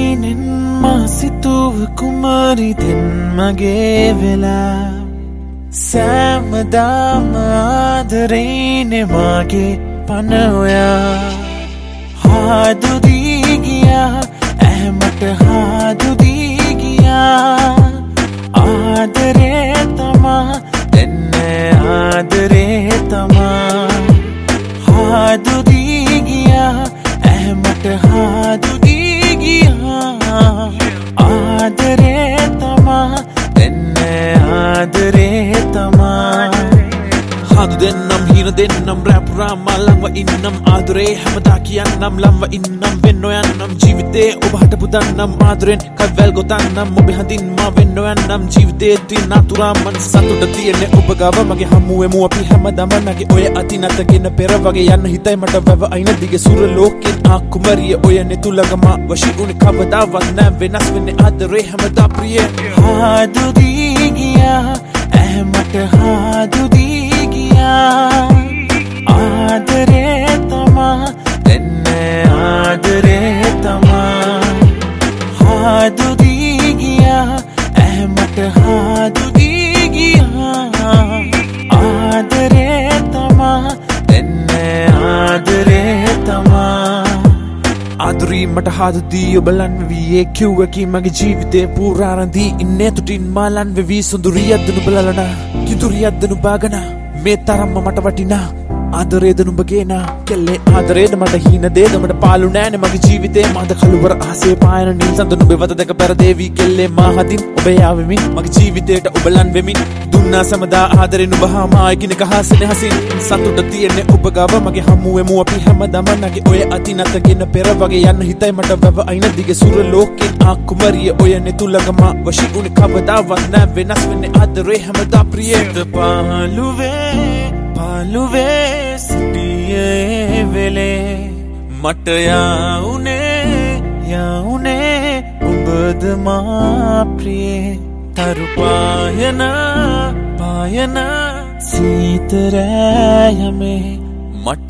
හීනෙන් මාසිතුව කුමරි දෙන් මගේ වෙලා සෑමදාම ආදරේනේ මාගේ පනවයා හාදු දී ගියා ඇහැමට හාදු දී ගියා ආදරේ තමා දෙන්නේ ආදරේ තමා හාදු දී ගියා ඇහැමට හාදු දී ගියා ආදරේ තමා දෙන්නේ ආදරේ තමා හාදු දෙන්නම් හීන දෙන්නම් රැපුරාම ළඟව ඉන්නම් ආදරේ හැමදා කියන්නම් ළඟව ඉන්නම් වෙන්නෝ යන්නම් ජීවිතේ ඔබ හටපු දන්නම් ආදරෙන් කවැල් ගොතන්නම් ඔබ හඳින් මා වෙන්නෝ යන්නම් ජීවිතේ තියෙන අතුරාම මනස සතුට තියෙන්නේ ඔබ ගාව මගේ හමුවෙමු අපි හැමදාම නැගේ ඔය අතින් අතගෙන පෙර වගේ යන්න හිතයි මට වැව අයින දිගේ සුර ලෝකෙන් ආකුමරිය ඔය නෙතුලගම වශී උනේ කවදාවත් නැ වෙනස් වෙන්නේ ආදරේ හැමදා ප්‍රිය හාදු දී ගියා ඇහැමට හාදු දී ගියා ආදරේ තමා දෙන්නේ ආදරේ තමා හාදු දී ගියා ඇහැමට හාදු දී ගියා ආදරේ තමා දෙන්නේ ආදරේ තමා ආදරී මට හාදු දී ඔබ ලන් වෙවී කිව්වකි මගේ ජීවිතේ පුරාරන්දී ඉන්නේ තුටින් මාලන් වෙවී සුඳුරියද්ද නුබලලන කිදුරියද්ද නුබාගන මේ තරම්ම මට වටිනා ආදරේද නුඹගේනා කෙල්ලේ ආදරේද මට හීන දේද මට පාලු නෑනේ මගේ ජීවිතේ මාද කළුවර ආසේ පායන නිල්සඳ නුඹේ වත දෙක පෙරදේවි කෙල්ලේ මා හදින් ඔබ යාවෙමින් මගේ ජීවිතේට ඔබ ලන් වෙමින් දුන්නා සමදා ආදරේ නුඹ හා මා එකිනෙක හාසනේ හසින් සතුට තියෙන්නේ ඔබ ගාව මගේ හමුවෙමු අපි හැමදාම නැගේ ඔය අතින් අතගෙන පෙර වගේ යන්න හිතයි මට වැව අයින දිගේ සුර ලෝකෙන් ආකුමරිය ඔය නෙතුලගම වශී උනේ කවදාවත් නැ වෙනස් වෙන්නේ ආදරේ හැමදා ප්‍රිය පාලුවේ සිටියේ වෙලේ මට යාඋනේ ඔබද මා ප්‍රියේ තරු පායන සීතරෑයමේ මට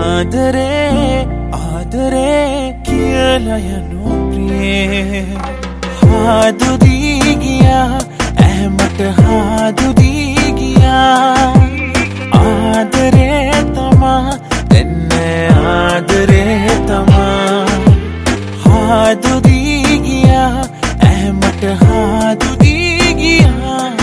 ආදරේ කියලා යනු ප්‍රියේ හාදු දී ගියා ඇහැමට හාදු දී ගියා ආදරේ තමා දෙන්නේ ආදරේ තමා හාදු දී ගියා ඇහැමට හාදු දී ගියා